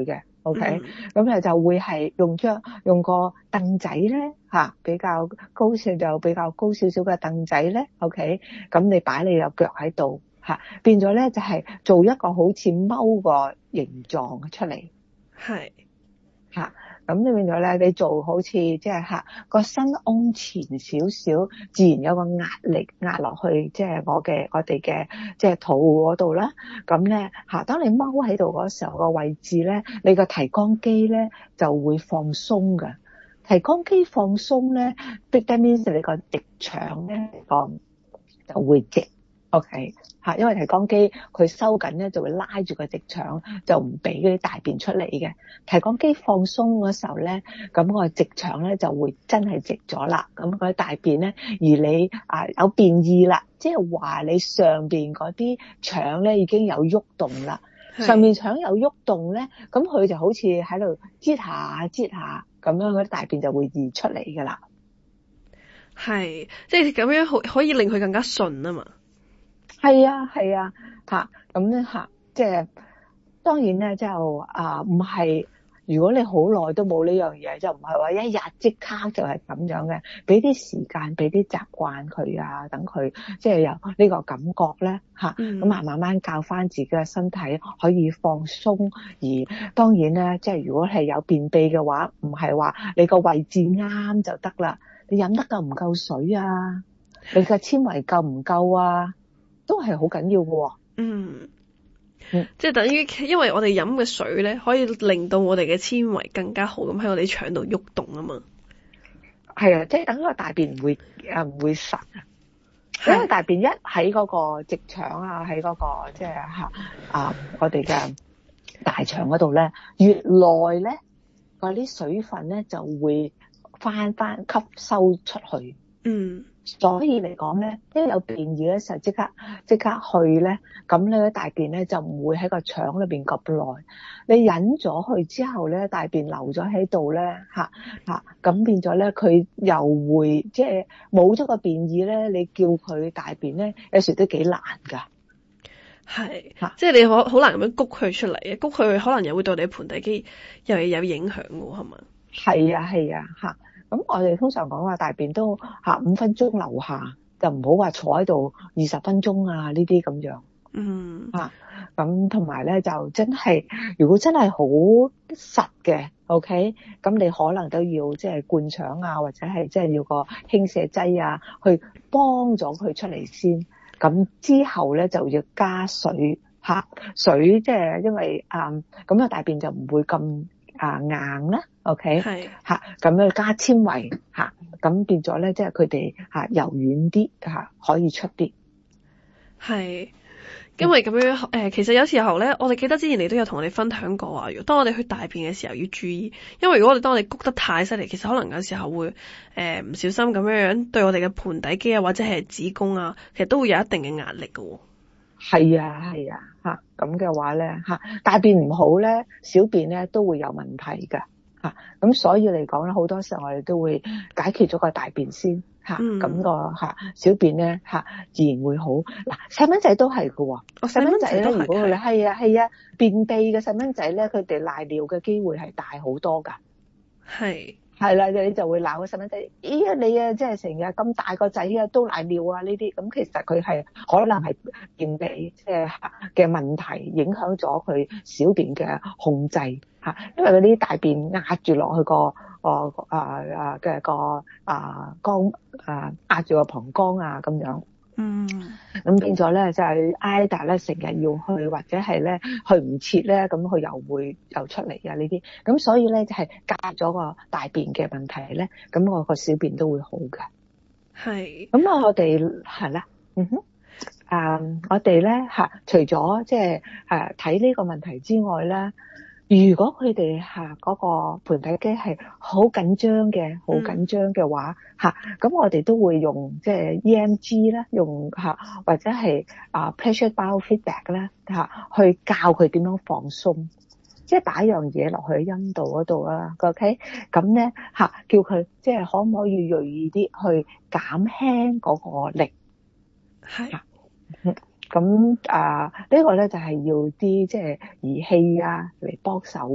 OK，咁、 嗯、 誒就會係用張用個凳仔咧嚇，比較高少就比較高少少嘅凳仔咧 OK，咁你擺你個腳喺度嚇，變咗咧就係做一個好似踎個形狀出嚟， 係嚇。咁你變咗咧，你做好似即係嚇個身往前少少，自然有個壓力壓落去，即係我嘅我哋嘅即係肚嗰度啦。咁咧嚇，當你踎喺度嗰時候個位置咧，你個提肛肌咧就會放鬆㗎。提肛肌放鬆咧，that means 你個直腸咧個就會直。OK 嚇，因為提肛肌佢收緊咧，就會拉住個直腸，就唔俾嗰啲大便出嚟嘅。提肛肌放鬆嗰時候咧，咁個直腸咧就會真係直咗啦。咁嗰啲大便咧，而你啊有便意啦，即係話你上邊嗰啲腸咧已經有喐動啦。上面腸有喐動咧，咁佢就好似喺度擠下擠下咁樣，嗰啲大便就會易出嚟噶啦。 係，即係咁樣可可以令佢更加順啊嘛。 係啊係啊，吓咁咧吓，即係當然咧就啊唔係，如果你好耐都冇呢樣嘢，就唔係話一日即刻就係咁樣嘅，俾啲時間，俾啲習慣佢啊，等佢即係有呢個感覺咧吓，咁啊、嗯、慢慢教翻自己嘅身體可以放鬆。而當然咧，即係如果係有便秘嘅話，唔係話你個位置啱就得啦，你飲得夠唔夠水啊？你嘅纖維夠唔夠啊？都係好緊要嘅喎。 嗯，即係等於，因為我哋飲嘅水咧，可以令到我哋嘅纖維更加好咁喺我哋腸度喐動啊嘛。係啊，即係等個大便唔會誒唔會實啊。因為大便一喺嗰個直腸啊，喺嗰個即係嚇啊我哋嘅大腸嗰度咧，越耐咧嗰啲水分咧就會翻翻吸收出去。嗯。所以嚟講咧，因為有便意嘅時候即刻即刻去咧，咁你嘅大便咧就唔會喺個腸裏邊咁耐。你忍咗去之後咧，大便留咗喺度咧，嚇嚇咁變咗咧，佢又會即係冇咗個便意咧，你叫佢大便咧，有時都幾難㗎。 係，即係你好好難咁樣谷佢出嚟嘅，谷佢可能又會對你盆底肌又係有影響㗎喎，係嘛？係啊係啊嚇。咁我哋通常講話大便都嚇五分鐘留下，就唔好話坐喺度二十分鐘啊呢啲咁樣。嗯。嚇，咁同埋咧就真係，如果真係好實嘅 ，OK，咁你可能都要即係灌腸啊，或者係即係要個輕瀉劑啊，去幫咗佢出嚟先。咁之後咧就要加水嚇，水即係因為啊咁個大便就唔會咁啊硬啦。OK，係嚇，咁樣加纖維嚇，咁變咗咧，即係佢哋嚇柔軟啲嚇，可以出啲。係，因為咁樣誒、呃，其實有時候咧，我哋記得之前你都有同我哋分享過話，當我哋去大便嘅時候要注意，因為如果我哋當我哋谷得太犀利，其實可能有時候會誒唔、呃、小心咁樣樣對我哋嘅盆底肌啊，或者係子宮啊，其實都會有一定嘅壓力㗎喎。係啊係啊嚇，咁嘅話咧嚇，大便唔好咧，小便咧都會有問題㗎。嚇，咁所以嚟講咧，好多時候我哋都會解決咗個大便先嚇，咁、嗯、個嚇小便咧嚇自然會好。嗱，細蚊仔都係㗎喎，細蚊仔咧，如果佢係啊係啊便秘嘅細蚊仔咧，佢哋賴尿嘅機會係大好多㗎。係係啦，你就會鬧個細蚊仔，咦、哎、你啊，即係成日咁大個仔啊都賴尿啊呢啲，咁其實佢係可能係便秘即係嘅問題，影響咗佢小便嘅控制。因為嗰啲大便壓住落去個個啊啊嘅個啊肛啊壓住個膀胱啊咁樣，嗯，咁變咗咧就係 either 咧成日要去，或者係咧去唔切咧，咁佢又會又出嚟啊呢啲，咁所以咧就係隔咗個大便嘅問題咧，咁我個小便都會好㗎。係，咁啊我哋係啦，嗯哼，啊我哋咧吓除咗即係誒睇呢個問題之外咧。如果佢哋嚇嗰個盆底肌係好緊張嘅，好緊張嘅話嚇，咁、嗯、我哋都會用即係 E M G 啦，用嚇或者係啊 pressure biofeedback 啦嚇，去教佢點樣放鬆，即係打樣嘢落去陰道嗰度啦 ，OK？咁咧嚇叫佢即係可唔可以銳意啲去減輕嗰個力？係。咁啊，呢個咧就係要啲即係儀器啊嚟幫手噶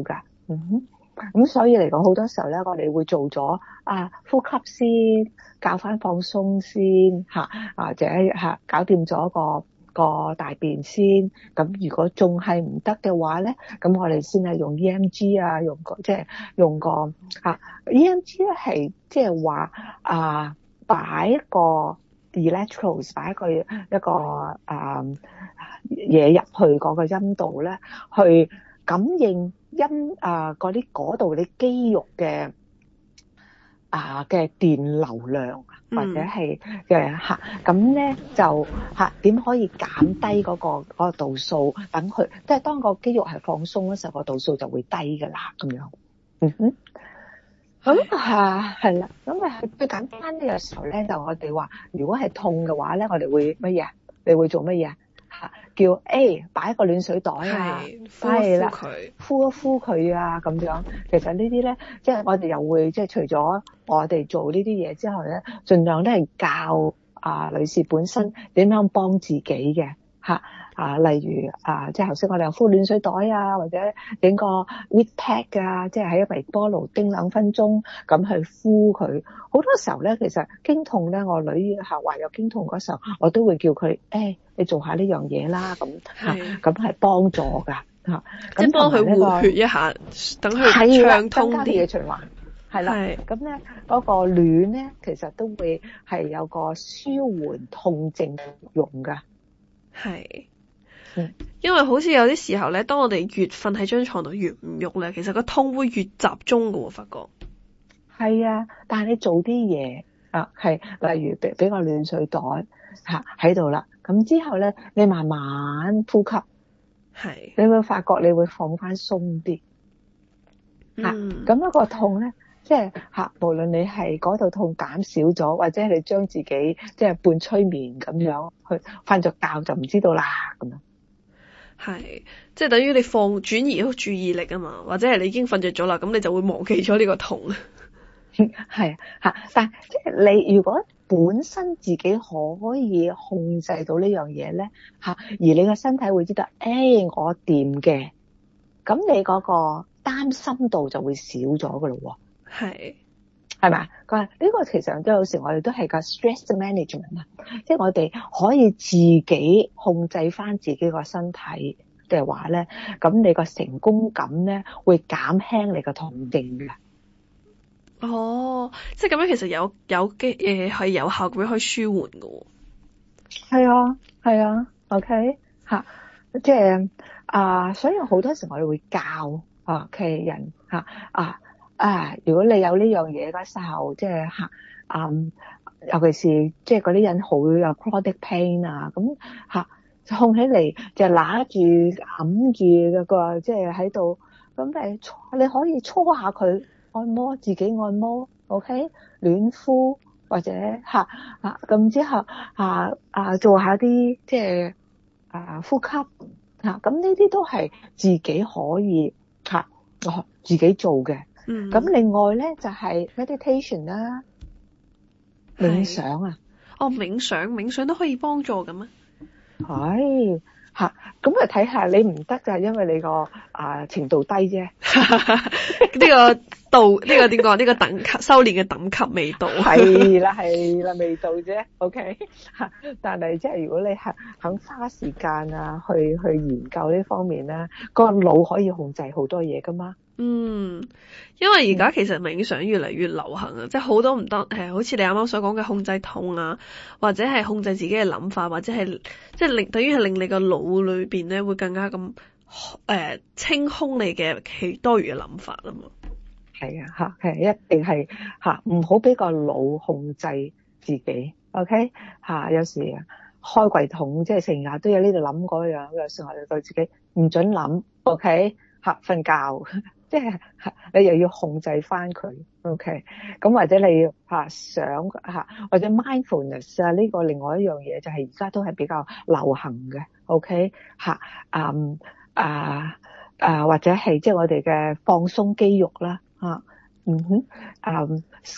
嗯哼。咁所以嚟講，好多時候咧，我哋會做咗啊呼吸先，教翻放鬆先嚇，或者嚇搞掂咗個個大便先。咁如果仲係唔得嘅話咧，咁我哋先係用 E M G 啊，用個即係用個嚇 E M G 咧係即係話啊擺一個 electrodes 擺一個一個啊嘢入去嗰個陰道咧，去感應因啊嗰啲嗰度啲肌肉嘅啊嘅電流量，或者係嘅嚇，咁咧就嚇點可以減低嗰個嗰個度數，等佢即係當個肌肉係放鬆嘅時候，個度數就會低㗎啦，咁樣。嗯哼。咁啊係啦，咁啊最簡單呢個時候咧，就我哋話，如果係痛嘅話咧，我哋會乜嘢？你會做乜嘢？嚇，叫 A 擺一個暖水袋啊，係啦，敷一敷佢啊，咁樣。其實呢啲咧，即係我哋又會即係除咗我哋做呢啲嘢之後咧，盡量都係教啊女士本身點樣幫自己嘅嚇。啊，例如啊，即係頭先我哋敷暖水袋啊，或者整個 wet pack 啊，即係喺微波爐叮兩分鐘咁去敷佢。好多時候咧，其實經痛咧，我女嚇話有經痛嗰時候，我都會叫佢誒、哎，你做下呢樣嘢啦，咁嚇，咁係幫助㗎嚇。 即係幫佢活血一下，等佢暢通啲嘅循環。係啦，咁咧嗰個暖咧，其實都會係有個舒緩痛症用㗎。 係。嗯、因為好似有啲時候咧，當我哋越瞓喺張床度越唔喐咧，其實個痛會越集中噶喎，發覺。係啊，但係你做啲嘢啊，係例如俾俾個暖水袋吓喺度啦，咁之後咧，你慢慢呼吸，係，你會發覺你會放翻鬆啲，吓、嗯，咁、啊、一個痛咧，即係吓，無論你係嗰度痛減少咗，或者你將自己即係半催眠咁樣去瞓咗覺就唔知道啦，咁樣。 係，即係等於你放轉移咗注意力啊嘛，或者係你已經瞓着咗啦，咁你就會忘記咗呢個痛。 係吓，但係即係你如果本身自己可以控制到呢樣嘢咧吓，而你個身體會知道，誒、欸、我掂嘅，咁你嗰個擔心度就會少咗噶咯。係，係咪？佢話呢個其實都有時我哋都係個 stress management 啊，即係我哋可以自己控制翻自己個身體嘅話咧，咁你個成功感咧會減輕你個痛症嘅。 哦，即係咁樣，其實有有機誒係有效咁樣可以舒緩嘅。 係啊，係啊 ，OK 吓，即係啊，所以好多時我哋會教啊嘅人吓啊啊，如果你有呢樣嘢嘅時候，即係吓啊，尤其是即係嗰啲人好有 chronic pain 啊，咁吓痛起嚟就揦住揞住嗰個，即係喺度，咁你你可以搓下佢。按摩自己按摩 ，OK， 暖敷或者吓啊咁之後啊啊做下啲即係啊呼吸吓，咁呢啲都係自己可以吓哦、啊、自己做嘅。嗯。咁另外咧就係、是、meditation 啦，冥想啊。 哦，冥想冥想都可以幫助咁啊？ 係。吓，咁啊睇下你唔得就係因為你個啊程度低啫。 呢個度呢個點講？呢個等級修煉嘅等級未到。 係啦係啦，未到啫。OK 吓，但係即係如果你肯肯花時間啊，去去研究呢方面咧，個腦可以控制好多嘢噶嘛。 嗯，因為而家其實冥想越嚟越流行啊，即係好多唔得誒，好似你啱啱所講嘅控制痛啊，或者係控制自己嘅諗法，或者係即係令等於係令你個腦裏邊咧會更加咁誒、呃、清空你嘅其多餘嘅諗法啊嘛。 係啊吓，係一定係吓，唔好俾個腦控制自己。OK 吓，有時開櫃桶即係成日都有呢度諗嗰樣，有時我哋對自己唔准諗。OK 吓，瞓覺。即係你又要控制翻佢 ，OK？咁或者你要吓想吓，或者 mindfulness 啊，呢個另外一樣嘢就係而家都係比較流行嘅 ，OK？吓，嗯啊啊，或者係即係我哋嘅放鬆肌肉啦，吓，嗯哼，嗯，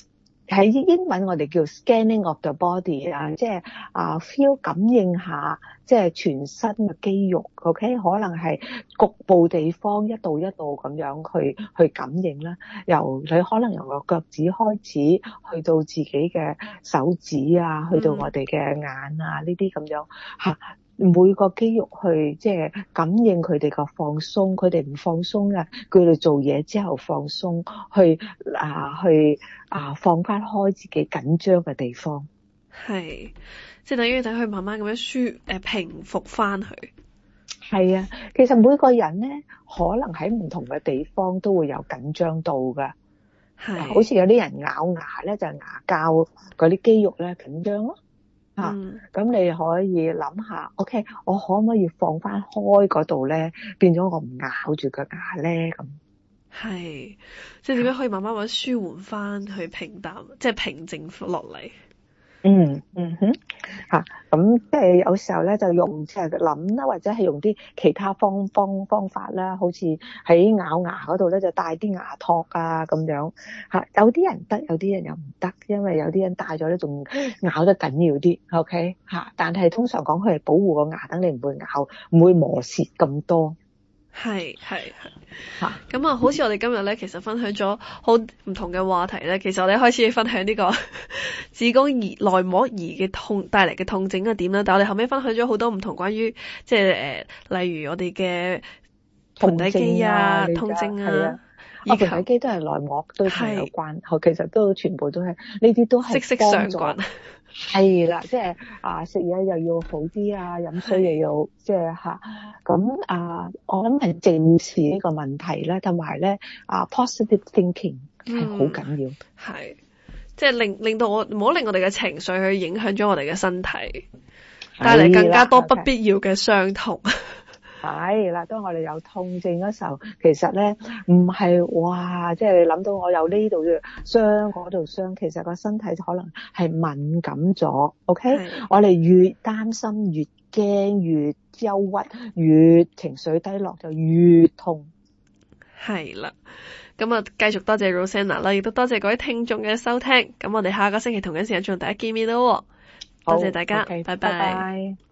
喺英文我哋叫 scanning of the body 啊，即係啊 feel 感應下，即係全身嘅肌肉 ，OK， 可能係局部地方一度一度咁樣去去感應啦。由你可能由個腳趾開始，去到自己嘅手指啊，去到我哋嘅眼啊呢啲咁樣嚇。每個肌肉去即係感應佢哋個放鬆，佢哋唔放鬆啊，佢哋做嘢之後放鬆，去啊去啊放翻開自己緊張嘅地方。 係，即係等於等佢慢慢咁樣舒誒平復翻佢。 係啊，其實每個人咧，可能喺唔同嘅地方都會有緊張度㗎。 係， 好似有啲人咬牙咧，就係牙膠嗰啲肌肉咧緊張咯。啊，咁、嗯、你可以諗下 ，OK， 我可唔可以放翻開嗰度咧，變咗我唔咬住個牙咧咁。 係，即係點樣可以慢慢搵舒緩翻去平淡，即係平靜落嚟。 嗯嗯哼，吓咁即係有時候咧就用即係諗啦，或者係用啲其他方方方法啦，好似喺咬牙嗰度咧就戴啲牙托啊咁樣吓，有啲人得，有啲人又唔得，因為有啲人戴咗咧仲咬得緊要啲 ，OK 吓，但係通常講佢係保護個牙，等你唔會咬，唔會磨蝕咁多。 係係係，吓咁啊！好似我哋今日咧，其實分享咗好唔同嘅話題咧。其實我哋開始分享呢個子宮移內膜移嘅痛帶嚟嘅痛症係點啦。但係我哋後尾分享咗好多唔同關於即係誒、呃，例如我哋嘅盆底肌啊、痛症啊， 我盆底肌都係內膜都係有關，其實都全部都係呢啲都係息息相關。 係啦，即係啊，食嘢又要好啲啊，飲水又要即係吓，咁啊，我諗係正視呢個問題咧，同埋咧啊 positive thinking 係好緊要， 係、嗯，即係令令到我唔好令我哋嘅情緒去影響咗我哋嘅身體，帶嚟更加多不必要嘅傷痛。 係啦，當我哋有痛症嗰時候，其實咧唔係哇，即係你諗到我有呢度嘅傷，嗰度傷，其實個身體可能係敏感咗。OK，我哋越擔心、越驚、越憂鬱、越情緒低落，就越痛。 係啦，咁啊，繼續多謝 Rosanna 啦，亦都多謝各位聽眾嘅收聽。咁我哋下個星期同一時間仲第一見面咯。多謝大家， okay， 拜拜。 拜拜。